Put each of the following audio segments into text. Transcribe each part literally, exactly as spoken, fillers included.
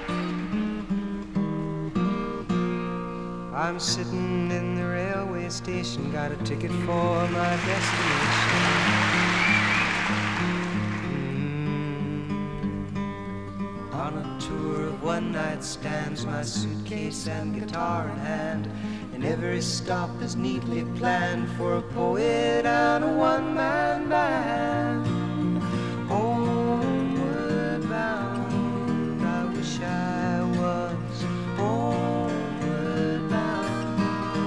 I'm sitting in the railway station, got a ticket for my destination. Mm. On a tour of one-night stands, my suitcase and guitar in hand, and every stop is neatly planned for a poet and a one-man band. Homeward bound, I wish I was homeward bound.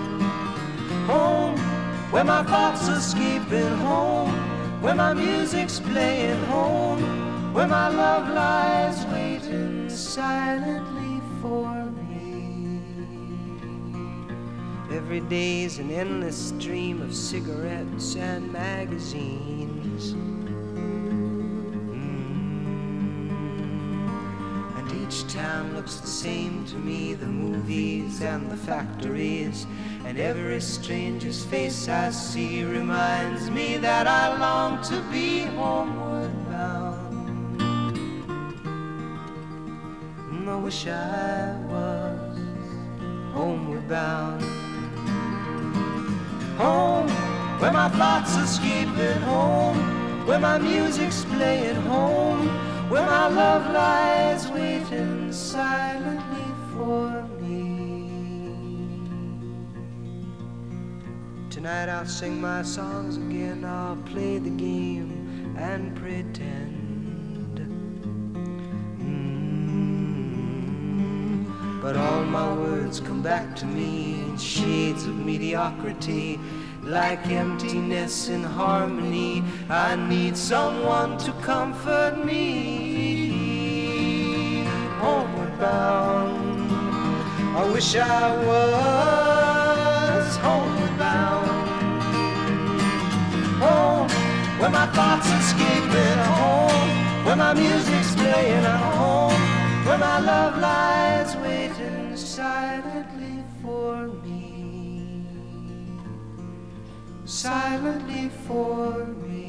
Home, where my thoughts are escaping, home, where my music's playing, home, where my love lies waiting silently for me. Every day's an endless stream of cigarettes and magazines. Each town looks the same to me, the movies and the factories, and every stranger's face I see reminds me that I long to be homeward bound. I wish I was homeward bound. Home, where my thoughts escaping, home, where my music's playing, home, where my love lies waiting silently for me. Tonight I'll sing my songs again, I'll play the game and pretend. Mm. But all my words come back to me in shades of mediocrity, like emptiness in harmony. I need someone to comfort me. Homeward bound, I wish I was homeward bound. Home, where my thoughts escaping, home, where my music's playing, at home, where my love lies waiting silently for me. Silently for me.